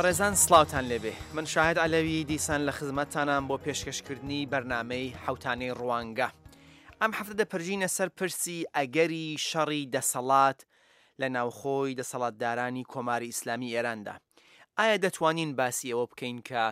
بەڕێزان سڵاوتان لێبێ من شاهد عەلەوی دیسان لە خزمەتتانم بۆ پێشکەشکردنی بەرنامەی حەوتانەی ڕوانگە. ئەم هەفتە پرژینە سەر پرسی ئەگەری شەڕی دەسەڵات لە ناوخۆی دەسەڵاتدارانی کۆماری ئیسلامی ئێراندا. ئایا دەتوانین باسی ئەوە بکەین کە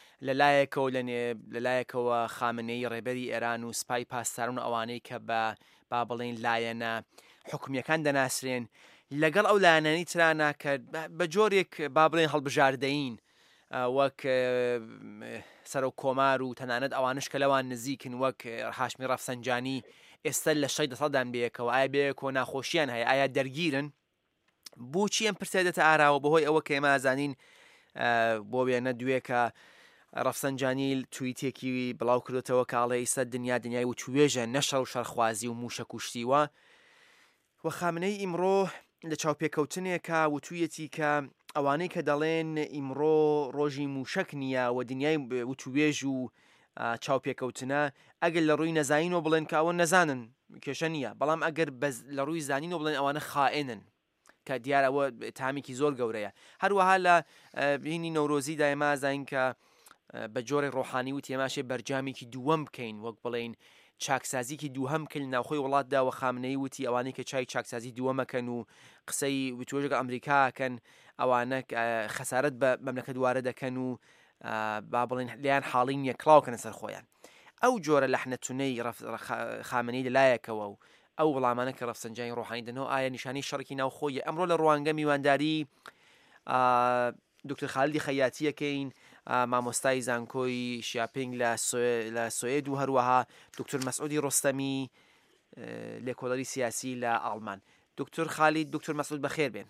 لەلایەکەوە خامنەی ڕێبەری ئێران و سپای پاسداران و ئەوانەی کە با بڵێن لایەنە حکومیەکان دەناسرێن لەگەڵ ئەو لایەنانی ترانە کە بە جۆرێک با بڵێن هەڵبژاردەین وەک سەر و کۆمار و تەنانەت ئەوانش کە لەوان نزیکن وەک هاشمی ڕەفسەنجانی ئێستا لە شەی دەسەڵاتدان بەیەکەوە ئایا بەیەکەوە ناخۆشییان هەیە ئایا دەرگیرن بۆچی ئەم پرسیارە دێتە ئاراوە بەهۆی ئەوە کە ئێمە ئازانین بۆ وێنە دوێکە ڕەفسەنجانی تویتێکی بڵاو کردوتەوە کاڵێ ئێستا دنیای و توێژە نەشەڕ و شەرخوازی و موشە کوشتیوە و خامنەی ئیمڕۆ لە چاوپێکەوتنێکە وتوویەتی کە ئەوانەی کە دەڵێن ئیمڕۆ ڕۆژی موشک نییە و دنیای وتوێژ و چاوپێکەوتنە ئەگەر لە ڕووی نەزانینەوە بڵێن کە ئەوە نەزانن کێشە نییە، بەڵام ئەگەر لە ڕووی زانینەوە بڵێن ئەوانە خائێنن کە دیارەوە تامێکی زۆر گەورەیە. هەروەها لە بینی نەورۆزیدا ئێمە ئازانین کە بە جۆرێک ڕۆحانی و تێماشێ بەرجامێکی دووەم بکەین وەک بڵێن چاکسازیکی دووهەم کرد ناوخۆی وڵاتدا و خامنەی وتی ئەوانەی کە چای چاکسازی دووەمەکەن و قسەی وتوێژەکە ئەمریکاکەن ئەوانە خەسارەت بە مەملەکەت وارە دەکەن و با بڵێن لیان حاڵی نییە کڵاوکەنە سەر خۆیان. ئەو جۆرە لەحنەتونەی خامنەی لەلایەکەوە و ئەو وەڵامانە کە ڕەفسەنجانی ڕۆحانی دەنەوە ئایا نیشانەی شەڕێکی ناوخۆیە؟ ئەمڕۆ لە ڕوانگە میوانداری دکتۆر خالیدی خەیاتیەکەین مامۆستای زانکۆی شیاپینگ لە سوێد و هەروەها دکتۆر مەسعودی ڕۆستەمی لێکۆڵەری سیاسی لە ئاڵمان. دکتۆر خالید دکتۆر مەسعود بەخێر بێن.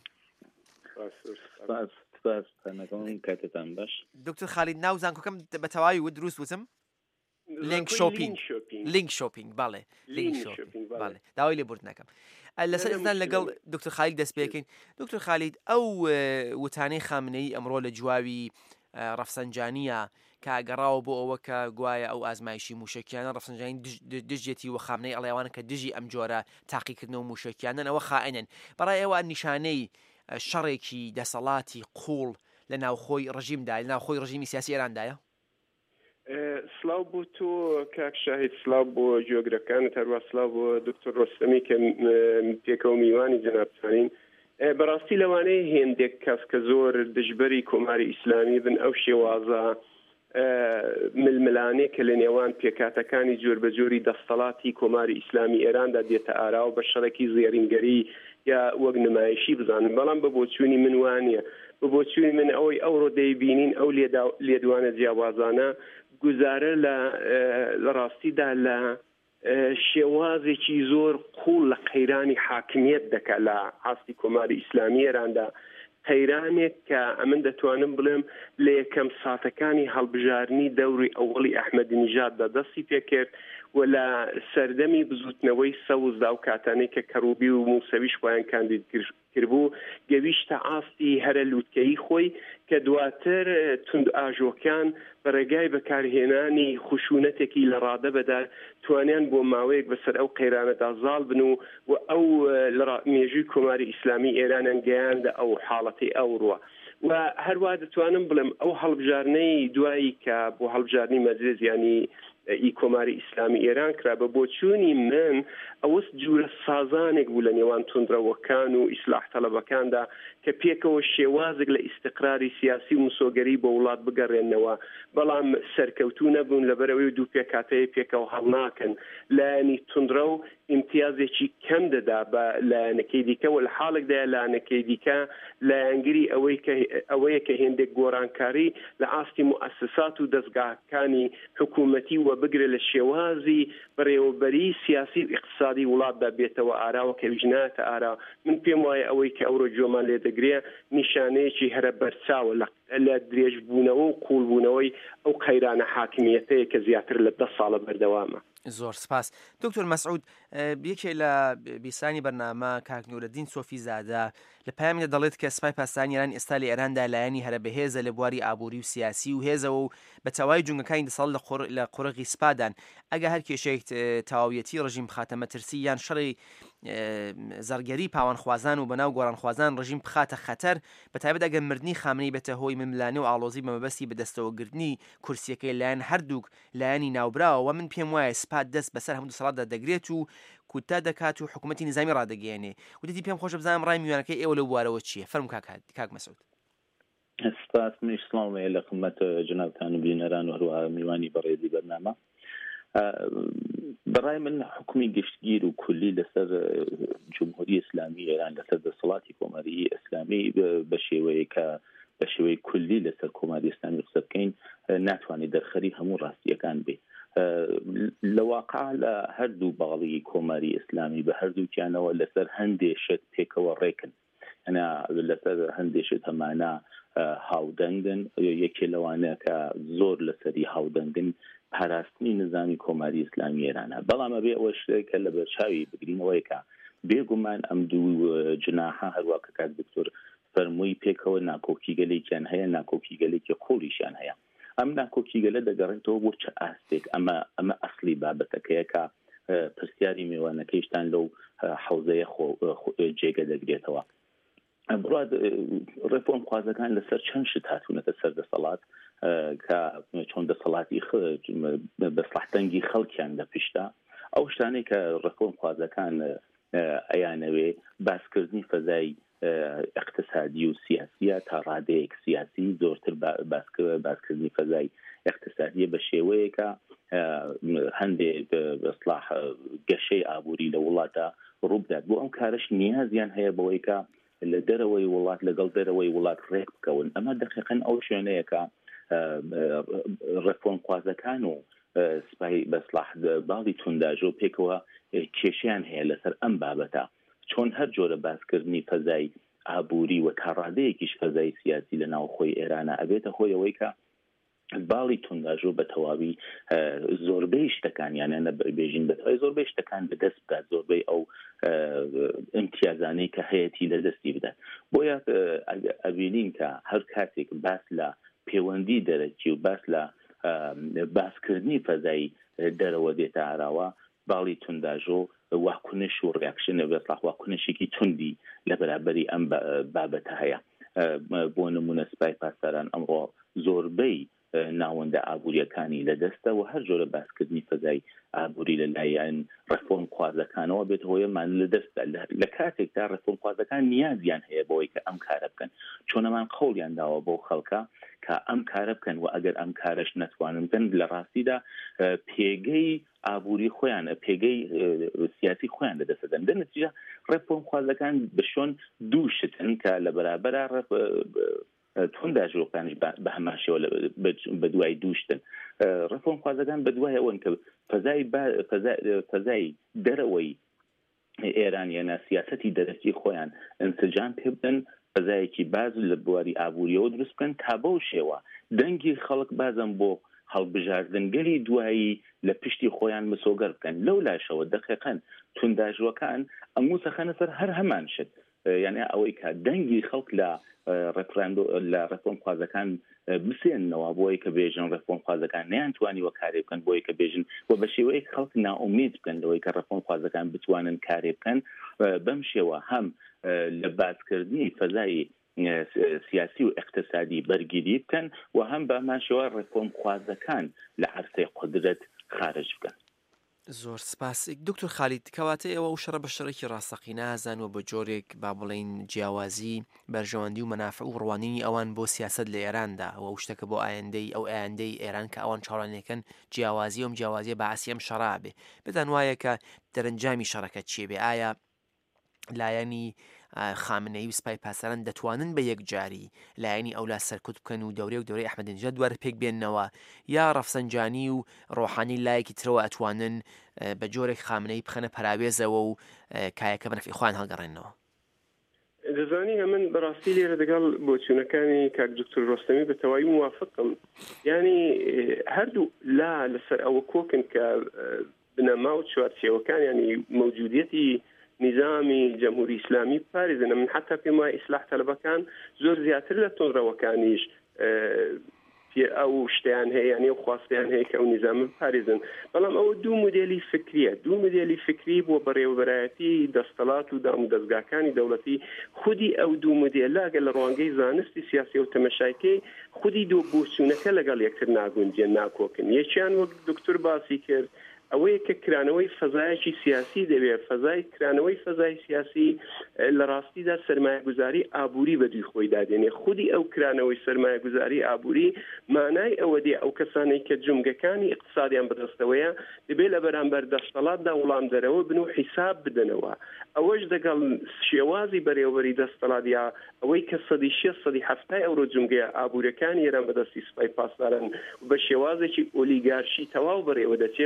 دکتور خالید ناو زانکۆکەم بە تەواوی و دروست وتم؟ لینک شۆپینگ باڵێ لینک شۆپینگ باڵێ داوای لێ بورد ناکەم. لەسەر ئێستان لەگەڵ دکتۆر خالید دەست پێکەین. دکتۆر خالید ئەو وتانەی خامنەی ئەمڕۆ لە جواوی ڕەفسەنجانیە کە ئەگەڕاوە بۆ ئەوە کە گوایە ئەو ئازمایشی موشکیانە ڕەفسەنجانی دژێتی و خامنەی ئەڵێوانە کە دژی ئەم جۆرە تاقیکردنەوە موشکیانن ئەوە خائێنن. بەڕای ئەوە نیشانەی شەڕێکی دەسەڵاتی قوڵ لە ناوخۆی ڕژیمدا لە ناوخۆی ڕژیمی سیاسی ئێراندایە؟ سلااو بۆ تۆ کاک شاهید، سلااو بۆ جۆگرەکانت، هەروە سلااو بۆ دکتۆر ڕۆستەمی کە پێکەوە میوانی جەنابزانین. بەڕاستی لەوانەیە هێندێک کەس کە زۆر دژبەری کۆماری ئیسلامی بن ئەو شێوازە ململانەیە کە لە نێوان پێکاتەکانی جۆر بە جۆری دەسەڵاتی کۆماری ئیسلامی ئێراندا دێتە ئاراوە بە شەڕێکی زێڕینگەری یا وەک نمایشی بزانن، بەڵام بە بۆچوونی من وانە بە بۆچوونی من ئەوەی ئەوڕۆ دەیبینین ئەو لێدوانە جیاوازانە گوزارە لە ڕاستیدا لە شێوازێکی زۆر قوڵ لە قەیرانی حاکمیەت دەکات لە ئاستی کۆماری ئیسلامی ئێراندا. قەیرانێک کە ئەمن دەتوانم بڵێم لە یەکەم ساتەکانی هەڵبژارنی دەوری ئەوڵی ئەحمەدینژاددا دەستی پێکرد و لە سەردەمی بزوتنەوەی سەوزدا و کاتانەی کە کەروبی و موسەویش خۆیان کاندید کردبوو گەویشتە ئاستی هەرە لووتکەی خۆی کە دواتر تند ئاژۆکان بەڕێگای بەکارهێنانی خشونەتێکی لە ڕادەبەدا توانیان بۆ ماوەیەک بەسەر ئەو قەیرانەدا زاڵ بن و ئەو لە مێژووی کۆماری ئیسلامی ئێرانیان گەیاندە ئەو حاڵەتی ئەوڕوە. و هەروە دەتوانم بڵێم ئەو هەڵبژارنەی دوایی کە بۆ هەڵبژارنی مەجلس ینی کۆماری ئیسلامی ئێران کرا بە بۆچوونی من ئەوەست جوورە سازانێک بوو لە نێوان توندرەوەکان و ئیسلاح تەڵەبەکاندا کە پێکەوە شێوازێک لە ئیستقراری سیاسی و مسۆگەری بە وڵات بگەڕێنەوە، بەڵام سەرکەوتوو نەبوون لەبەرەوەی دوو پێکاتەیە پێکەوە هەڵناکەن لایەنی توندرە و ئیمتیازێکی کەم دەدا بە لایەنەکەی دیکە و لە حاڵێکدا لایەنەکەی دیکە لایەنگری ئەوەیە کە هێندێک گۆڕانکاری لە ئاستی موسسات و دەستگاهەکانی حکوومەتی و بگرێت لە شێوازی بەڕێوەبەری سیاسی و اقتصادی وڵاتدا بێتەوە ئاراوە کە ویژنایەتە ئارا. من پێم وایە ئەوەی کە ئەوڕۆ جۆمان لێ دەگرێ نیشانەیەکی هەرە بەرچاوە لە درێژبوونەوە و قوڵبوونەوەی ئەو قەیرانە حاکمیەتەیە کە زیاتر لە 10 ساڵە بەردەوامە. زۆر سپاس. دکتۆر مەسعود، یەکێ لە بیسانی بەرنامە کاک نوورەدین سۆفی زادە لە پایامدا دەڵێت کە سپای پاسدارانی ئێران ئێستا لە ئێراندا لایەنی هەرە بەهێزە لە بواری ئابووری و سیاسی و هێزەوە و بە تەواوی جونگەکانی دەسەڵ لە قوڕغی سپادان ئەگە هەر کێشەیەک تەواویەتی ڕژیم خاتە مەترسی یان شەڕی زەرگەری پاوانخوازان و بەناو گۆڕانخوازان ڕژیم بخاتە خەتەر بە تایبەت ئەگەر مردنی خامنەی بێتە هۆی مملانێ و ئاڵۆزی بەمەبەستی بەدەستەوەگرتنی کورسیەکەی لایەن هەردووک لایەنی ناوبراوە من پێم وایە سپات دەست بەسەر هەموو دەسەڵاتدا دەگرێت و کوتا دەکات و حکوومەتی نظامی ڕادەگەیەنێ وتی پێم خۆشە بزانم ڕای میوانەکەی ئێوە لە بوارەوە چییە فەرمو کاک مەسعود. سپاس منیش سڵاوێ لە خزمەت جنابتان و بینەران و هەروەها میوانی بەڕێزی بەرنامە. بەڕای من حکومی گشتگیر و کولی لەسەر جمهوری ئیسلامی ئێران لەسەر دەسەڵاتی کۆماری ئیسلامی بە شێوەی کولی لەسەر کۆماری ئیسلامی قسە بکەین ناتوانێت دەرخەری هەموو ڕاستیەکان بێ. لە واقع لە هەردوو باڵی کۆماری ئیسلامی بە هەردووکیانەوە لەسەر هەندێشت پێکەوە ڕێکن لەسەر هەندێشت هەمانە هاودەنگن یەکێ لەوانەیە کە زۆر لەسەری هاودەنگن پاراستنی نظامی کۆماری ئیسلامی ئێرانە بەڵام ئەبێ ئەوە شتێکە لە بەرچاوی بگرینەوەی کە بێگومان ئەم دوو جناحە هەروە کە کات دکتۆر فەرمووی پێکەوە ناکۆکیگەلێکیان هەیە ناکۆکیگەلێکی قوڵیشیان هەیە ئەم ناکۆکیگەلە دەگەڕێتەوە بۆ چه ئاستێک ئەمە ئەسلی بابەتەکەیە کە پرسیاری میوانەکەیشتان لەو حەوزەیە جێگە دەگرێتەوە. بڕاد ڕێفۆرم خوازەکان لەسەر چەند شت هاتوونەتە سەر دەسەڵات کە چۆن دەسەڵاتی بەسڵحتەنگی خەڵکیان دەپشتا ئەو شتانەی کە ڕێفۆرم خوازەکان ئەیانەوێ باسکردنی فەزای اقتصادی و سیاسیە تا ڕادەیەک سیاسی زۆرتر باسکردنی فەزای اقتصادیە بە شێوەیەکە هەندێک بەسڵاح گەشەی ئابووری لە وڵاتە ڕووبدات بۆ ئەم کارش نیازیان هەیە بەوەی کە لە دەرەوەی وڵات لەگەڵ دەرەوەی وڵات ڕێک بکەون ئەمە دقیقاً ئەو شوێنەیەکە ڕێفۆرم خوازەکان و سپای بەسڵاح باڵی تونداژۆ پێکەوە کێشیان هەیە لەسەر ئەم بابەتە چۆن هەر جۆرە باسکردنی فەزای ئابووری و تا ڕادەیەکیش فەزای سیاسی لە ناوخۆی ئێرانە ئەبێتە خۆی ئەوەی کە باڵی تونداژۆ بە تەواوی زۆربەی شتەکانیانە بێژین بەتەوەی زۆربەی شتەکان بەدەست بدات زۆربەی ئەو ئیمتیازانەی کە هەیەی لەدەستی بدات بۆیە ئەبینین کە هەر کاتێک باس لە پەیوەندی دەرەکی و باس لە باسکردنی فەزای دەرەوە دێتە ئاراوە باڵی تونداژۆ واکنش و ڕیاکشنە بەسڵاح واکنشێکی توندی لە بەرابەری ئەم بابەتە هەیە بۆ نمونە سپای پاسداران ئەمڕۆ زۆربەی ناوەندە ئابوووریەکانی لەدەستە و هەر جۆرە باسکردنی فەزای ئابووری لەلایەن ڕێفۆرم خوازەکانەوە بێت هۆیەمان لەدەستە لە کاتێکدا ڕێفۆرم خوازەکان نیازیان هەیە بەوەی کە ئەم کارە بکەن چۆنەمان قەوڵیان داوە بۆ خەڵکە کە ئەم کارە بکەن و ئەگەر ئەم کارش نەتوانن بن لە ڕاستیدا پێگەی ئابووری خۆیان پێگەی سیاسی خۆیان لەدەستدەن دەنتیجە ڕێفۆرم خوازەکان بشۆن دوو شتن کە لە بەرابەر تونداژۆکانش بە هەمان شێوە بە دوای دووشتن ڕێفۆرم خوازەکان بە دوای ئەوەن کە فەزای دەرەوەی ئێران یانە سیاسەتی دەرەکی خۆیان ئەنسجام پێ بدەن فەزایەکی باز لە بواری ئابووریەوە دروست بکەن تا بەو شێوە دەنگی خەڵک بازم بۆ هەڵبژاردنگەری دوایی لە پشتی خۆیان مسۆگەر بکەن لەو لاشەوە دقیقاً تونداژۆکان ئەموو سەخەنە سەر هەر هەمان شت یعنی ئەوەی کە دەنگی خەڵک لە ڕێفۆرم خوازەکان بسێنەوە بۆی کە بێژن ڕێفۆرم خوازەکان نەیانتوانی وە کارێ بکەن بۆی کە بێژن و بە شێوەیەک خەڵک ناومید بکەن لەوەی کە ڕێفۆرم خوازەکان بتوانن کارێ بکەن بەم شێوە هەم لە باسکردنی فەزای سیاسی و اقتصادی بەرگیری بکەن و هەم بەمان شێوە ڕێفۆرم خوازەکان لە عەرزەی قودرەت خارج بکەن. زۆر سپاس دکتۆر خالید کەواتە ئێوە و شەڕە بە شەڕێکی ڕاستەقی نازانوە بە جۆرێک با بڵێن جیاوازی بەرژەوەندی و مەنافع و ڕوانینی ئەوان بۆ سیاست لە ئێراندا ئەوە شتەکە بۆ ئایندەی ئەو ئایندەی ئێران کە ئەوان چاڕانێکن جیاوازی ئەم جیاوازیە بەعاسی ئەم شەڕابێ بدەن وایە کە دەرەنجامی شەڕەکە چیە بێ ئایا لایەنی خامنەی و سپای پاسەران دەتوانن بە یەکجاری لایەنی ئەولا سەرکوت بکەن و دەورەی ئەحمەدینژاد دووارە پێک بێننەوە یا ڕەفسەنجانی و ڕۆحانی لایەکی ترەوە ئەتوانن بە جۆرێک خامنەی بخەنە پەراوێزەوە و کایەکە بەنەفعی خۆیان هەڵگەڕێنەوە. دەزانی هەمن بەڕاستی لێرە دەگەڵ بۆچوونەکانی کاک دکتۆر ڕۆستەمی بە تەواوی موافقم ینی هەردوو لا لەسەر ئەوە کۆکن کە بنەما و چوارچێوەکان ینی موجودیەتی نظامی جمهوری اسلامی پارێزنە من حتا پێم وایە ئیسلاح تەلەبەکان زۆر زیاتر لە تۆڕەوەکانیش ئەو شتیان هەیە یانێ و خواستیان هەیە کە ئەو نیزامە بپارێزن بەڵام ئەوە دوو مدێلی فکریە دوو مدێلی فکری بۆ بەڕێوەبەرایەتی دەستەڵات و دام و دەستگاکانی دەوڵەتی خودی ئەو دوو مدێلاگە لە ڕوانگەی زانستی سیاسی و تەمەشایەتی خودی دوو بۆچوونەکە لەگەڵ یەکتر ناگونجێن ناکۆکن یەکیان وەک دکتۆر باسی کرد ئەوەیە کە کرانەوەی فەزایەکی سیاسی دەبێت فەزای کرانەوەی فەزای سیاسی لە ڕاستیدا سەرمایه‌گوزاری ئابووری بەدوی خۆی دادێنێ خودی ئەو کرانەوەی سەرمایه‌گوزاری ئابووری مانای ئەوە دێ ئەو کەسانەی کە جومگەکانی اقتصادیان بەدەستەوەیە دەبێت لە بەرامبەر دەستەڵاتدا وڵام دەرەوە بن و حیساب بدەنەوە ئەوەش دەگەڵ شێوازی بەڕێوەبەری دەستەڵات یا ئەوەی کە 170 ئەوڕۆ جومگە ئابوورەکانی ئێران بەدەستی سوپای پاسدارن بە شێوازێکی ئۆلیگارشی تەواو بەڕێوە دەچێت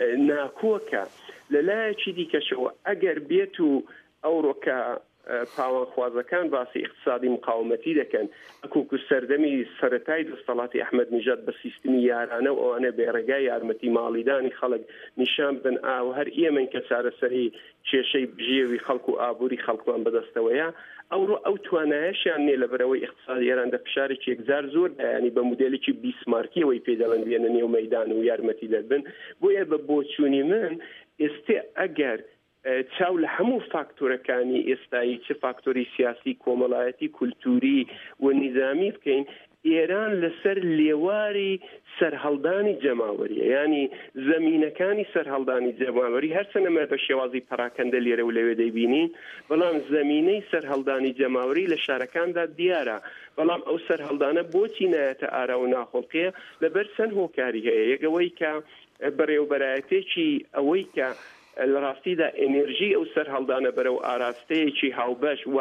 ناکۆکە لەلایەکی دیکەشەوە ئەگەر بێت و ئەوڕۆکە پاوانخوازەکان باسی اقتصادی مقاومەتی دەکەن ئەکوکو سەردەمی سەرەتای دەستەڵاتی ئەحمەد نیژاد بە سیستمی یارانە و ئەوانە بێڕێگای یارمەتی ماڵیدانی خەڵک نیشان بدەن ئاو هەر ئێمەن کە چارەسەری کێشەی بژێوی خەڵک و ئابووری خەڵکوان بەدەستەوەیە ئەوڕۆ ئەو توانایەشیان نێ لە بەرەوەی اقتصادی ئێران دە پشارێکی یەکجار زۆر ینی بە مودێلێکی بیسمارکیەوەی پێدەڵێن بێنە نێو مەیدان و یارمەتی دەبن بۆیە بە بۆچوونی من ئێستا ئەگەر چاو لە هەموو فاکتۆرەکانی ئێستایی چه فاکتۆری سیاسی کۆمەڵایەتی کولتوری و نیزامی بکەین ئێران لەسەر لێواری سەرهەڵدانی جەماوەریە ینی زەمینەکانی سەرهەڵدانی جەماوەری هەرچەنەمە بە شێوازی پەراکەندە لێرە و لەوێ دەیبینین بەڵام زەمینەی سەرهەڵدانی جەماوەری لە شارەکاندا دیارە بەڵام ئەو سەرهەڵدانە بۆچی نایەتە ئارا و ناخۆڵقەیە لەبەر چەند هۆکاری هەیە یەکەوەی کە بەڕێوەبەرایەتێکی ئەوەی کە لە ڕاستیدا ئێنێرژی ئەو سەرهەڵدانە بەرەو ئاراستەیەکی هاوبەش و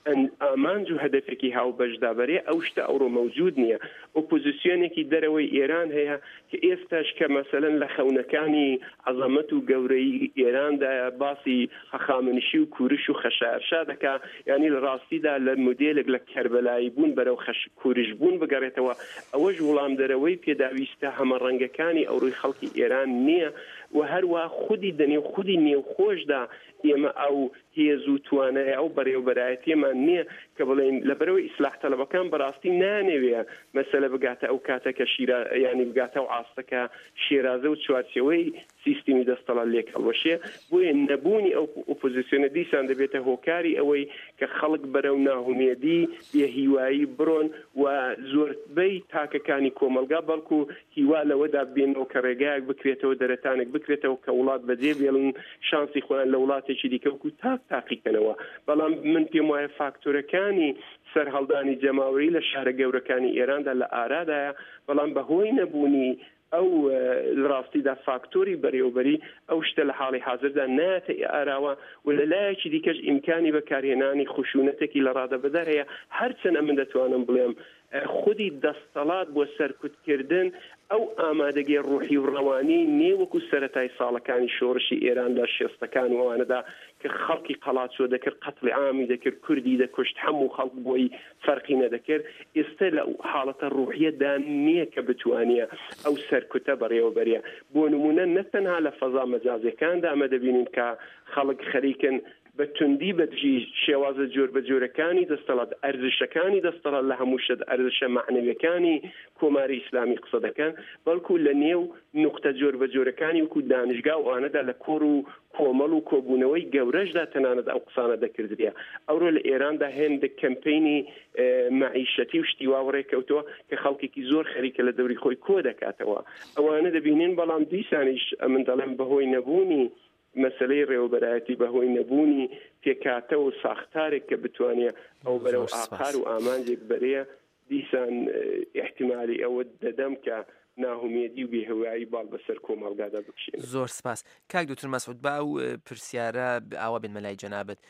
ئامانج و هەدەفێکی هاوبەشدا بەرێ ئەو شتە ئەوڕۆ مەوجود نییە ئۆپۆزیسیۆنێکی دەرەوەی ئێران هەیە کە ئێستاش کە مەسەلەن لە خەونەکانی عەزەمەت و گەورەی ئێراندا باسی هەخامنشی و کوورش و خەشایەرشا دەکا یعنی لە ڕاستیدا لە مودێلێک لە کەربەلایی بوون بەرەو کوورش بوون بگەڕێتەوە ئەوەش وڵام دەرەوەی پێداویستە هەمە ڕەنگەکانی ئەوڕۆی خەڵکی ئێران نییە و هەروە خودی دەنێ خودی نێوخۆشدا ئێمە ئەو هێز و توانای ئەو بەڕێوەبەرایەتیمان نییە کە بڵێن لەبەرەوەی ئیسلاح تەلەبەکان بەڕاستی نانەوێ مەسەلە بگاتە ئەو کاتەکە ینی بگاتە و ئاستەکە شێرازە و چوارچەوەی سیستمی دەستەڵات لێک هەڵوەشێ بۆیە نەبوونی ئەو ئۆپۆزیسیۆنە دیسان دەبێتە هۆکاری ئەوەی کە خەڵک بەرەو ناهومێدی بێهیوایی بڕۆن و زۆربەی تاکەکانی کۆمەلگا بەڵکو هیوا لەوەدا بێنەوە کە ڕێگایەک بکرێتەوە دەرەتانێک بکرێتەوە کە وڵات بەجێ بێڵن شانسی خۆیان لە وڵاتێکی دیکەوکو تاقیکەنەوە بەڵام من پێم وایە فاکتۆرەکانی سەرهەڵدانی جەماوەری لە شارە گەورەکانی ئێراندا لە ئارادایە بەڵام بەهۆی نەبوونی ئەو ڕاستیدا فاکتۆری بەڕێوەبەری ئەو شتە لە حاڵی حاضردا ناتە ئاراوە و لەلایەکی دیکەش ئیمکانی بەکارهێنانی خشونەتێکی لە ڕادەبەدار هەیە هەرچەنە من دەتوانم بڵێم خودی دەستەڵات بۆ سەرکوتکردن ئەو ئامادەگی ڕوحی و ڕەوانی نێوەکو سەرەتای ساڵەکانی شۆڕشی ئێران لە شێستەکان وانەدا کە خەڵکی قەڵات چۆ دەکرد قەتڵی عامی دەکرد کوردی دەکوشت هەموو خەڵک بۆی فەرقی نەدەکرد ئێستا لە حاڵەتە ڕوحیەدا نییە کە بتوانیە ئەو سەرکوتە بەڕێوەبەریە بۆ نمونە نەتەنها لە فەزا مەجازیەکاندا ئەمە دەبینین کە خەڵک خەریکن بە توندی بەدژی شێوازە جۆر بە جۆرەکانی دەستەڵات ئەرزشەکانی دەستەڵات لە هەموو شت ئەرزشە معنەویەکانی کۆماری ئیسلامی قسە دەکەن بەڵکو لە نێو نوقتە جۆر بە جۆرەکانی وەکو دانیشگا و ئەوانەدا لە کۆڕ و کۆمەڵ و کۆبوونەوەی گەورەشدا تەنانەت ئەو قسانە دەکردریا ئەوڕۆ لە ئێراندا هێندە کەمپینی معیشەتی و شتیوا ڕێکەوتەوە کە خەڵکێکی زۆر خەریکە لە دەوری خۆی کۆ دەکاتەوە ئەوانە دەبینین بەڵام دیسانیش ئەمن دەڵێن بەهۆی نەبوونی مەسلەی ڕێوەبەرایەتی بەهۆی نەبوونی پێکاتە و ساختارێک کە بتوانێت ئەو بەرەو ئاقار و ئامانجێک بەرەیە دیسان احتیمالی ئەوە دەدەم کە ناهومێدی و بێهەوایی باڵ بەسەر کۆمەڵگادا بکشێن. زۆر سپاس. کاک دکتۆر مەسعود با ئەو پرسیارە ئاوا بێنمە لای جەنابەت.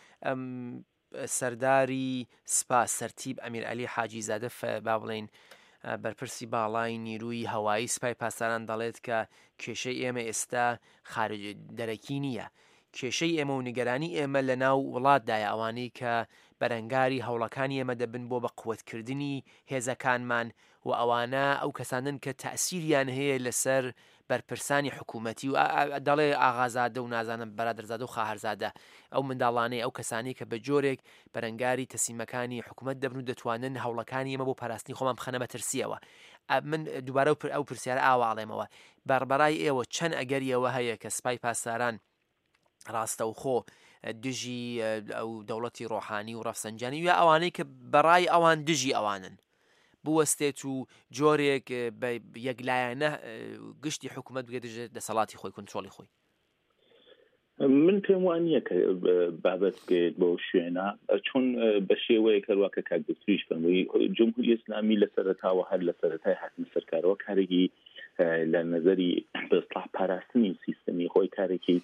سەرداری سپاس سەرتیب ئەمیر عەلی حاجیزادە با بڵێن بەرپرسی باڵای نیروی هەوایی سوپای پاسداران دەڵێت کە کێشەی ئێمە ئێستا خارج دەرەکی نییە. کێشەی ئێمە و نیگەرانی ئێمە لە ناو وڵاتدایە ئەوانەی کە بەرەنگاری هەوڵەکانی ئێمە دەبن بۆ بە قووەتکردنی هێزەکانمان و ئەوانە ئەو کەسانن کە تەئسیریان هەیە لەسەر بەرپرسانی حکوومەتی و دەڵێ ئاغازادە و نازانم بەرادەرزادە و خاهەرزادە ئەو منداڵانەی ئەو کەسانی کە بە جۆرێک بەرەنگاری تەسیمەکانی حکوومەت دەبن و دەتوانن هەوڵەکانی ئێمە بۆ پاراستنی خۆمان بخەنە مەترسیەوە. من دووبارە ئەو پرسیارە ئاواڵێمەوە بەڕبەرای ئێوە چەند ئەگەریەوە هەیە کە سوپای پاسداران ڕاستەوخۆ دژی ئەو دەوڵەتی ڕۆحانی و ڕەفسەنجانی یا ئەوانەی کە بەڕای ئەوان دژی ئەوانن بوەستێت و جۆرێک یەکلایەنە گشتی حکوومەت بگێت دەسەڵاتی خۆی کنترۆلی خۆی. من پێم وانە کە بابەت بێت بۆ شوێنە چۆن بە شێوەیە کەواکە کاک دکتۆریش فەرمووی جمهوری ئیسلامی لە سەرەتاوە هەر لە سەرەتای هاتنە سەرکارەوە کارێکی لە نظری بەسڵاح پاراستنی سیستەمی خۆی کارێکی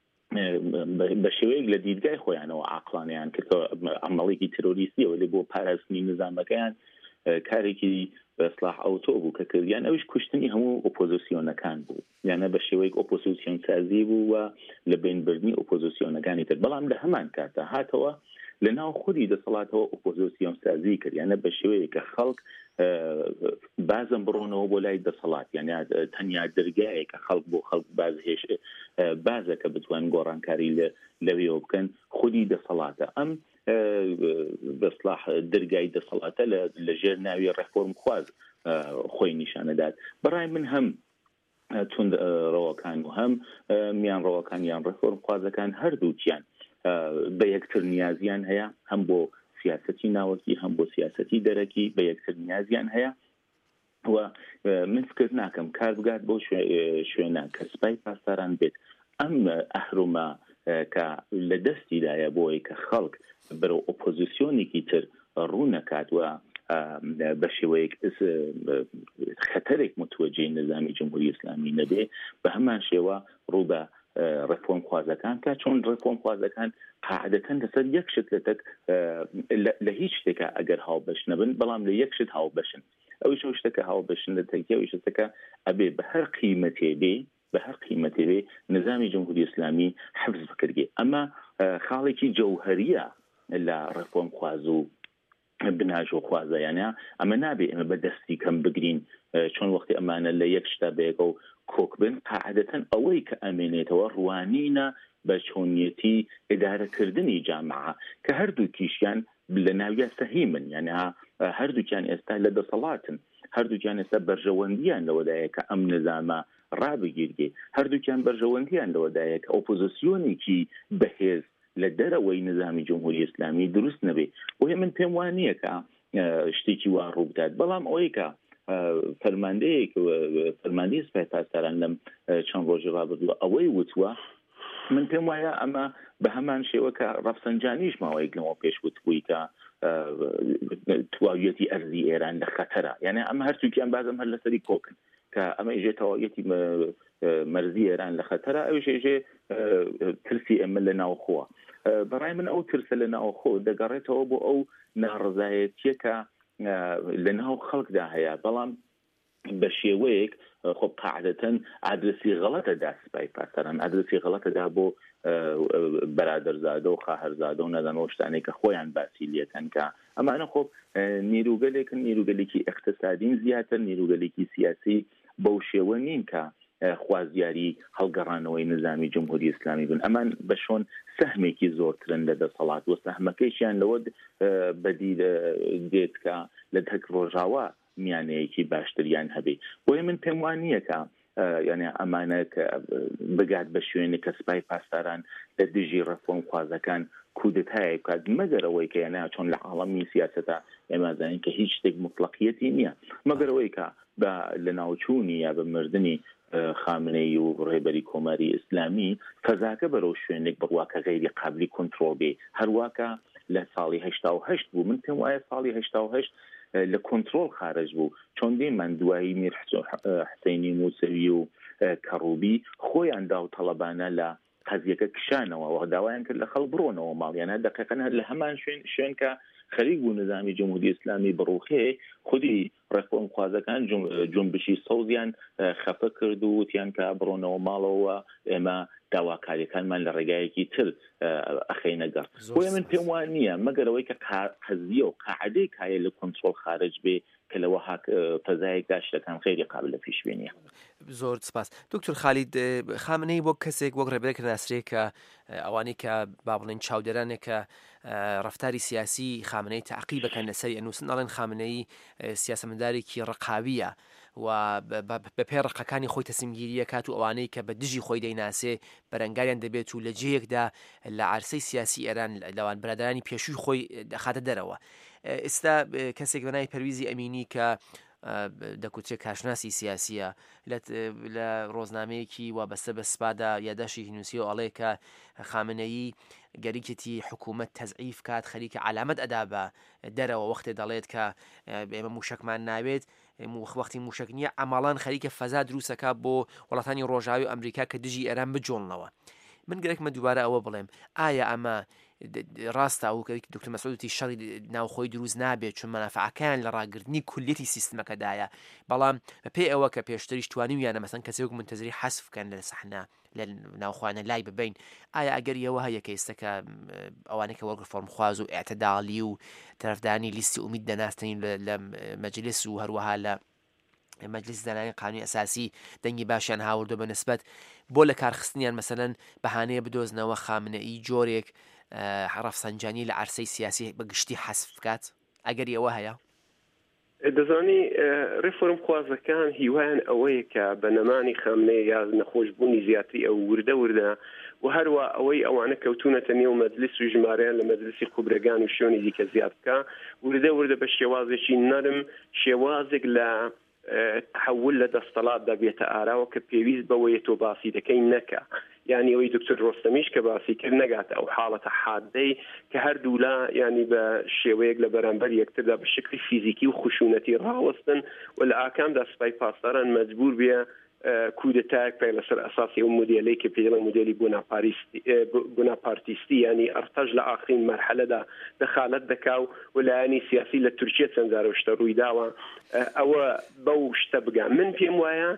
بە شێوەیەک لە دیدگای خۆیانەوە عاقلانیان کردەوە عمەڵێکی ترۆریستیەوە لێ بۆ پاراستنی نظامەکەیان کارێکی بەسڵاح ئەوتۆ بوو کە کردیان ئەوش کوشتنی هەموو ئۆپۆزیسیۆنەکان بوو یانە بە شێوەیەک ئۆپۆزیسیۆن سازی بوو و لە بینبردنی ئۆپۆزیسیۆنەکانی تر بەڵام لە هەمان کاتە هاتەوە لە ناو خودی دەسەڵاتەوە ئۆپۆزیسیۆن سازی کرد یانە بە شێوەیە کە خەڵک بازم بڕۆنەوە بۆ لای دەسەڵات یانە تەنیا دەرگایە کە خەڵک بۆ خەڵک بازهێش بازەکە بتوان گۆڕانکاری لەوێەوە بکەن خودی دەسەڵاتە ئەم بەسڵاح دەرگای دەسەڵاتە لە ژێر ناوی ڕێفۆرم خواز خۆی نیشانەدات بەڕای من هەم تند ڕەوەکان و هەم میان ڕەوەکان یان ڕێفۆرم خوازەکان هەردووکیان بە یەکتر نیازیان هەیە هەم بۆ سیاسەتی ناوەکی هەم بۆ سیاسەتی دەرەکی بە یەکتر نیازیان هەیە و من فکر ناکەم کار بگات بۆ شوێنە کە سوپای پاسداران بێت ئەم ئەهرومە کە لە دەستیدایە بۆی کە خەڵک بەرەو ئۆپۆزیسیۆنێکی تر ڕوونەکات و بە شێوەیەک خەتەرێک متوەجێ نظامی جمهوری ئیسلامی نەبێ بە هەمان شێوە ڕوو بە ڕێفۆرم خوازەکان کە چۆن ڕێفۆرم خوازەکان قاعدەتەن لەسەر یەک شت لە هیچ شتێکە ئەگەر هاوبەش نەبن بەڵام لە یەک شت هاوبەشن ئەوش شتەکە هاوبەشن لە تەکیەوەی شتەکە ئەبێ بە هەر قیمەتێ بێ نظامی جمهوری ئیسلامی حفظ بکرێ ئەمە خاڵێکی جەوهەریە لە ڕێفۆرم خواز و بناژۆ خوازە یانە ئەمە نابێ ئەمە بەدەستی کەم بگرین چۆن وەختی ئەمانە لە یەک شتا بەیەکە و کۆک بن قاعدەتەن ئەوەی کە ئەمێنێتەوە ڕوانینە بە چۆنیەتی ئیدارەکردنی جامعە کە هەردوو کیشیان لە ناویە سەهیمن یانە هەردووکیان ئێستا لە دەسەڵاتن هەردووکیان ئێستا بەرژەوەندیان لەوەدایە کە ئەم نظامە ڕابگیرگێ هەردووکیان بەرژەوەندیان لەوەدایە کە ئۆپۆزیسیۆنێکی بەهێز لە دەرەوەی نظامی جمهوری ئیسلامی دروست نەبێ وهێ من پێم وانییە کە شتێکی وا ڕوو بدات بەڵام ئەوەی کە فەرماندەی سوپای پاسداران لەم چەند ڕۆژی ڕابردووە ئەوەی وتووە من پێم وایە ئەمە بە هەمان شێوە کە ڕەفسەنجانیش ماوەیەک لەمەوە پێش وتبووی کە تواویەتی ئەرزی ئێران لە خەتەرە یعنی ئەمە هەرچووکیان بازم هەر لەسەری کۆکن کە ئەمە ئێژێ تەواویەتی مەرزی ئێران لە خەتەرە ئەوش ئێژێ ترسی ئەمە لە ناوخۆوە بەڕای من ئەو ترسە لە ناوخۆ دەگەڕێتەوە بۆ ئەو ناڕزایەتیە کە لە ناو خەڵکدا هەیە بەڵام بە شێوەیەک خۆ قاعدەتەن ئادرسی غەڵەتەدا سوپای پاسداران ئادرسی غەڵەتەدا بۆ بەرادەرزادە و خاهەرزادە و نەزانەوە شتانێک کە خۆیان باسی لێکەن کە ئەمانە خۆ نیروگەلێکن نیروگەلێکی اقتصادین زیاتر نیروگەلێکی سیاسی بەو شێوە نین کە خوازیاری هەڵگەڕانەوەی نظامی جمهوری ئیسلامی بن ئەمان بە شۆن سەهمێکی زۆرترن لە دەسەڵات و سەهمەکەیشیان لەوە بەدی دێت کە لە دەک ڕۆژاوە میانەیەکی باشتریان هەبێ بۆیە من پێم وانییە کە یعنی ئەمانە کە بگات بە شوێنە کە سوپای پاسداران لە دژی ڕێفۆرم خوازەکان کودتای بکات مەگەرەوەی کە یانە چۆن لە عاڵەمی سیاسەتە ئێمە زانین کە هیچ شتێک مطلقیەتی نییە مەگەرەوەی کە لە ناوچوونی یا بە مردنی خامنەی و ڕێبەری کۆماری ئیسلامی فەزاکە بەرەو شوێنێک بڕواکە غەیری قابلی کۆنتڕۆڵ بێ هەروواکە لە ساڵی 1970 بوو من پێم وایە ساڵی 1970 لە کۆنتڕۆڵ خارج بوو چۆن دێمان دوایی میر حسینی موسەوی و کەڕوبی خۆیان داوطەلەبانە لە قەزیەکە کشانەوە و داوایان کرد لە خەڵک بڕۆنەوە ماڵیانە دقیقەن لە هەمان شوێن کە خەریک بوو نظامی جمهوری ئیسلامی بڕوخێ خودی ڕێفۆرم خوازەکان جنبشی سەوزیان خەفە کرد و وتیان کە بڕۆنەوە ماڵەوە ئێمە داواکاریەکانمان لە ڕێگایەکی تر ئەخەینە گەڕ بۆیە من پێم وان نییە مەگەرەوەی کە قەزیە و قاعدەی کایە لە کۆنتڕۆڵ خارج بێ کە لەوە فەزایەک داشتەکان خێری قابل لە پێشبینیە. زۆر سپاس. دکتۆر خالید، خامنەی بۆ کەسێک وەک ڕێبەرێک ناسرێ کە ئەوانەی کە با بڵێن چاودێرانێک کە ڕفتاری سیاسی خامنەی تعقیب بکەن لەسەری ئەنووسن، ئەڵێن خامنەی سیاسەمەندارێکی ڕقاویە و بە پێ ڕقەکانی خۆی تەسمیمگیریە کات و ئەوانەی کە بە دژی خۆی دەیناسێ بەرەنگاریان دەبێت و لە جەیەکدا لە عرسەی سیاسی ئێران لەوان برادرانی پێشووی خۆی دەخاتە دەرەوە. ئێستا کەسێک بەناوی پەرویزی ئەمینی کە دەکوچێت کارشناسی سیاسیە لە ڕۆژنامەیەکی وابەستە بە سپادا یادداشتی هینووسی و ئەڵێ کە خامنەیی گەریکێتی حکوومەت تەزعیف کات خەریکە علامەت ئەدا بە دەرەوە وەختێ دەڵێت کە ئێمە موشکمان ناوێت وەختی موشک نییە ئەماڵان خەریکە فەزا دروستەکە بۆ وڵاتانی ڕۆژاوی و ئەمریکا کە دژی ئێران بجۆڵنەوە. من گرێکمە دووبارە ئەوە بڵێم ئایا ئەمە ڕاستە ئەو کە دکتۆر مەسعودی شەڕی ناوخۆی دروست نابێت چون مەنافعەکان لە ڕاگررتنی کولیەتی سیستمەکەدایە، بەڵام پێی ئەوە کە پێشتریش توانیویانە مەسەن کەسێک منتەزری حەسف بکەن لە سەحنا لە ناوخواانە لای ببین. ئایا ئەگەر ئەوە هەیە کە ئێستاکە ئەوانەی کە وەرگ فۆرمخواز و ئاعتداڵی و تەرەفدانی لیستی ئومید دەناستنین لە مەجلیس و هەروەها لە مەجلیس دانانی قانونی ئەساسی دەنگی باشیان هاوردە بە نسبەت بۆ لە کارخستنیان مەسەلەن بەهانەیە بدۆزنەوە خامنەئی جۆرێک ڕەفسەنجانی لە عرسەی سیاسی بەگشتی حەسف بکات؟ ئەگەر ئەوە هەیە دەزانی ڕێفۆرم خوازەکان هیوایان ئەوەیە کە بە نەمانی خامنەیە یا نەخۆشبوونی زیاتری ئەو وردە و هەروە ئەوەی ئەوانە کەوتونەتە نێو مەجلیس و ژمارەیان لە مەجلیسی خوبرەگان و شوێنی دیکە زیاد بکە وردە بە شێوازێکی نەرم شێوازێک لە تحول لە دەستەڵاتدا بێتە ئاراوە کە پێویست بەوەیە تۆ باسی دەکەی نەکە. یعنی ئەوەی دکتۆر ڕۆستەمیش کە باسی کرد نەگاتە ئەو حاڵەتە حادەی کە هەردوولا ینی بە شێوەیەک لە بەرامبەر یەکتردا بە شکلی فیزیکی و خشونەتی ڕاوەستن و لە ئاکامدا سوپای پاسداران مەجبور بێ کودتایەک پێ لەسەر ئەساسی ئەو مودێلەی کە پێڵە مودێلی بۆناپارتیستی ینی ئەرتەژ لە ئاخرین مەرحەلەدا دەخالەت دەکاو و لایەنی سیاسی لە تورکیە چەند جارە شتە ڕووی داوە ئەوە بەو شتە بگەم. من پێم وایە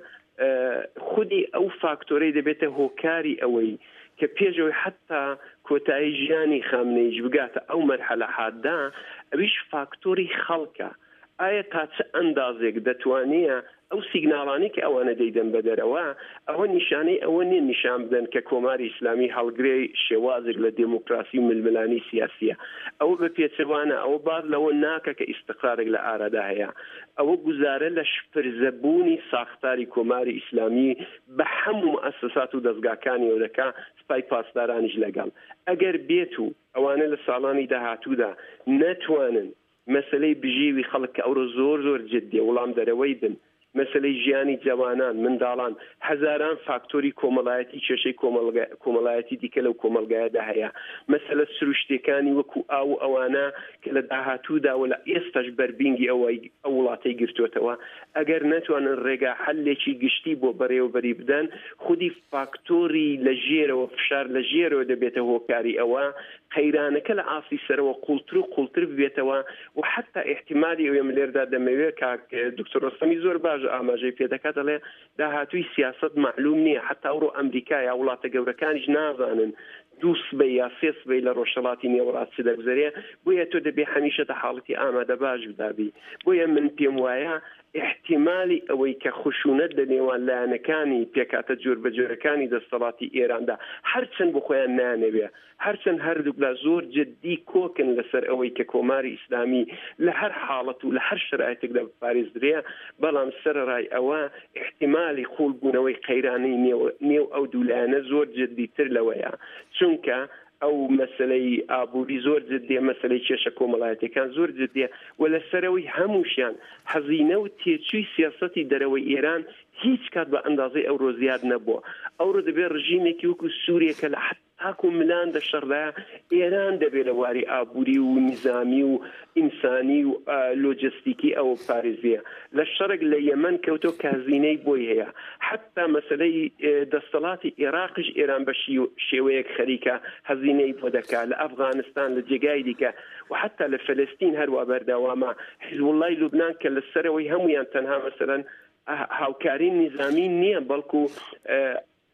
خودی ئەو فاکتۆرەی دەبێتە هۆکاری ئەوەی کە پێشەوەی حتا کۆتایی ژیانی خامنەیش بگاتە ئەو مەرحەلە حاددا ئەویش فاکتۆری خەڵکە. ئایا تا چه ئەندازێک دەتوانێت ئەو سیگناڵانی کە ئەوانە دەیدەن بە دەرەوە ئەوە نیشانەی ئەوە نیە نیشان بدەن کە کۆماری ئیسلامی هەڵگرەی شێوازێک لە دموکراسی و ململانی سیاسیە. ئەوە بە پێچەوانە ئەوە باز لەوە ناکە کە ئیستقرارێک لە ئارادا هەیە. ئەوە گوزارە لە شپرزەبوونی ساختاری کۆماری ئیسلامی بە هەموو مؤسسات و دەستگاکانی ئەو دەکا سپای پاسدارانیش لەگەڵ. ئەگەر بێت و ئەوانە لە ساڵانی داهاتوودا نەتوانن مەسلەی بژیوی خەڵک کە ئەوڕۆ زۆر جددیە وەڵام دەرەوەی بن، مەسلەی ژیانی جوانان منداڵان هەزاران فاکتۆری کۆمەڵایەتی کێشەی کۆمەڵایەتی دیکە لەو کۆمەلگایەدا هەیە، مەسلە سروشتەکانی وەکو ئاو ئەوانە کە لە داهاتوودا و لە ئێستاش بەربینگی ئەو وڵاتەی گرتوێتەوە ئەگەر نەتوانن ڕێگا حلێکی گشتی بۆ بەڕێوەبەری بدەن خودی فاکتۆری لە ژێرەوە فشار لە ژێرەوە دەبێتە هۆکاری ئەوە قەیرانەکە لە ئاسی سەرەوە قوڵتر ببێتەوە و حتا احتیمالی ئەوێم لێردا دەمەوێت کاک دکتۆر ڕۆستەمی زۆر باش ئاماژەی پێ دەکات دەڵێ داهاتووی سیاست معلوم نییە حتا ئەوڕۆ ئەمریکا یا وڵاتە گەورەکانیش نازانن دوو سبەی یا سێ سبەی لە ڕۆژهەڵاتی نێوەڕات چ دەگوزارێ بۆیە تۆ دەبێ هەمیشە تە حاڵەتی ئامادە باش بدابی. بۆیە من پێم وایە احتیمالی ئەوەی کە خشونەت لە نێوان لایەنەکانی پێکاتە جۆر بە جۆرەکانی دەستەڵاتی ئێراندا هەرچەند بۆ خۆیان نانەوێ هەرچەند هەردووک لە زۆر جددی کۆکن لەسەر ئەوەی کە کۆماری ئیسلامی لە هەر حاڵەت و لە هەر شرایطێکدا بپارێزدرێ، بەڵام سەرڕای ئەوە احتیمالی خۆڵبوونەوەی قەیرانەی نێو ئەو دوولایەنە زۆر جددیتر لەوەیە، چونکە ئەو مەسلەی ئابووری زۆر جددیە، مەسلەی کێشە کۆمەڵایەتەکان زۆر جددیە و لەسەرەوەی هەمووشیان حەزینە و تێچووی سیاسەتی دەرەوەی ئێران هیچ کات بە ئەندازەی ئەوڕۆ زیاد نەبووە. ئەوڕۆ دەبێت ڕژیمێکی وەکو سووریەکە لە تاکو ملان دەشەڕدا ئێران دەبێت لە واری ئابووری و نظامی و ئینسانی و لۆجستیکی ئەوە پارێزیە. لە شەڕێک لە یەمەن کەوتۆ کازینەی بۆی هەیە، حتا مەسلەی دەستەڵاتی عێراقیش ئێران بە شێوەیەک خەریکە هەزینەی بۆ دەکا، لە ئەفغانستان لە جێگای دیکە و حتا لە فەلەستین هەروە بەردەوامە. حیزبوڵڵای لوبنان کە لەسەرەوەی هەمویان تەنها مەسەلەن هاوکاری نظامی نییە بەڵکو ئەو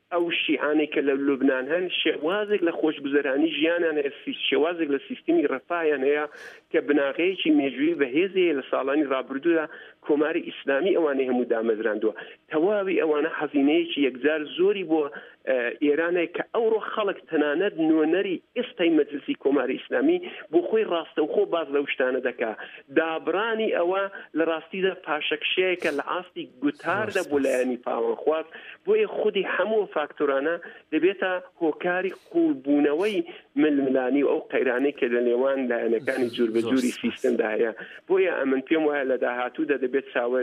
شیعانی کە لە لوبنان هەن شێوازێک لە خۆشگوزەرانی ژیانیان شێوازێک لە سیستمی ڕەفاهیان هەیە کە بناغەیەکی مێژووی بەهێزەیە لە ساڵانی ڕابردوودا کۆماری ئیسلامی ئەوانەی هەموو دامەزراندووە تەواوی ئەوانە حەزینەیەکی یەکجار زۆری بۆ ئێرانەیە کە ئەوڕۆ خەڵک تەنانەت نوێنەری ئێستای مەجلسی کۆماری ئیسلامی بۆ خۆی ڕاستەوخۆ باز لەو شتانە دەکا دابرانی ئەوە لە ڕاستیدا پاشەکشەیەکە لە ئاستی گوتاردە بۆ لایەنی پاوەخواست بۆیە خودی هەموو فاکتۆرانە دەبێتە هۆکاری قوڵبوونەوەی ململانی و ئەو قەیرانەی کە لە نێوان لایەنەکانی جور بە جووری سیستمدا هەیە بۆیە ئەمن پێم وایە لە داهاتوودا دەبێت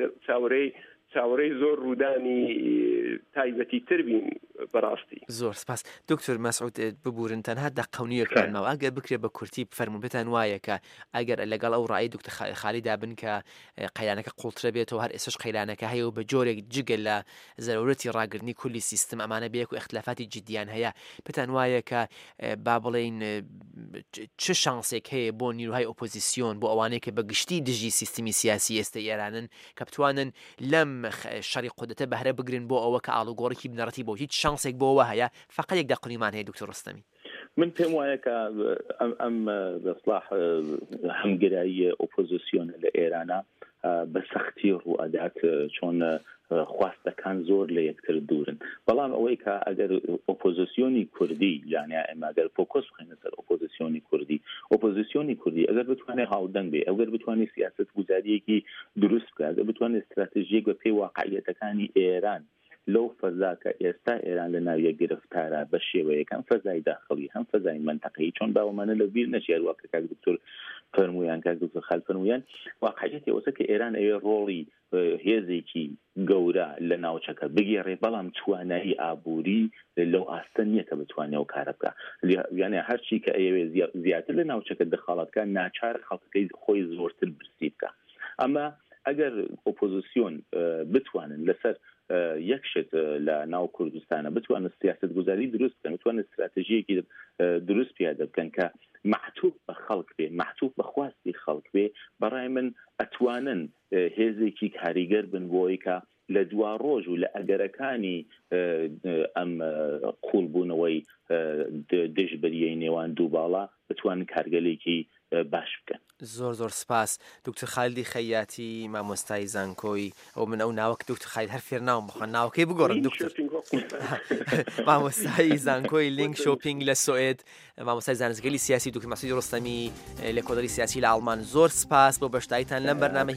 چاوەڕێی زۆر ڕوودانی تایبەتی تر بین بەڕاستی. زۆر سپاس دکتۆر مەسعود ببورن تەنها دەقەونیەکانمەوە ئەگەر بکرێ بە کورتی فەرموو بتان وایە کە ئەگەر لەگەڵ ئەو ڕایی دکتۆر خالیدا بن کە قەیرانەکە قوڵترە بێتەوە هەر ئێستش قەیرانەکە هەیە و بە جۆرێک جگە لە زەرورەتی ڕاگرنی کولی سیستم ئەمانە بەیەک و اختلافاتی جدیان هەیە بتان وایە کە با بڵێن چه شانسێک هەیە بۆ نیروهای ئۆپۆزیسیۆن بۆ ئەوانەیە کە بەگشتی دژی سیستمی سیاسی ئێستا ئێرانن کە بتوانن لەم شەڕی قودەتە بەهرە بگرن بۆ ئەوە کە ئاڵوگۆڕێکی بنەڕەتی بۆ هیچ شانسێک بۆەوە هەیە فقط یەک دەقونیمان هەیە دکتۆر ڕستەمی. من پێم وایە کە ئەم بەسڵاح هەمگرایی ئۆپۆزیسیۆن لە ئێرانە بە سەختی ڕوئەدات چۆن خواستەکان زۆر لە یەکتر دوورن بەڵام ئەوەی کە ئەگەر ئۆپۆزیسیۆنی کوردی یانیا ئێمە ئەگەر فۆکۆس بخەینە سەر ئۆپۆزیسیۆنی کوردی ئەگەر بتوانێت هاودەنگ بێ ئەگەر بتوانێت سیاست گوزاریەکی دروست بکات ئەگەر بتوانێت استراتژیەک بە پێی واقعیەتەکانی ئێران لەو فەزاکە ئێستا ئێران لە ناویە گرفتارە بە شێوەیەکەم فەزای داخڵی هەم فەزای منتەقەی چۆن باوەمانە لە بیر نەچێت واکە کاک دکتۆر فەرمویان کاک دکتۆر خال فەرمویان واقعیەتی ئەوەسە کە ئێران ئەوێ ڕۆڵی هێزێکی گەورە لە ناوچەکە بگێڕێ بەڵام توانایی ئابووری لەو ئاستە نییە کە بتوانێت و کارە بکە یانە هەرچی کە ئەوێ زیاتر لە ناوچەکە دەخەڵەتکە ناچار خەڵکەکەی خۆی زۆرتر برسی بکە ئەمە ئەگەر ئۆپۆزیسیۆن بتوانن لەسەر یەکشت لە ناو کوردستانە بتوانن سیاست گوزاری دروست بکەن بتوانن استراتژیەکی دروست پیادە بکەن کە محتوب بە خەڵک بێ محتوب بە خواستی خەڵک بێ بەڕای من ئەتوانن هێزێکی کاریگەر بن بۆی کە لە دوا ڕۆژ و لە ئەگەرەکانی ئەم قوڵبوونەوەی دژبەریەی نێوان دوو باڵا بتوانن کارگەلێکی باش بکەن. زۆر سپاس دکتۆر خالیدی خەیاتی مامۆستای زانکۆی ئەو من ئەو ناوەک دکتۆر خالید هەر فێر ناوم بخۆن ناوەکەی بگۆڕن دکتۆر مامۆستای زانکۆی لینک شۆپینگ لە سوئێد مامۆستای زانستگەلی سیاسی دکتۆر مەسعود ڕستەمی لە کۆدەری سیاسی لە ئاڵمان زۆر سپاس بۆ بەشداریتان لەم بەرنامە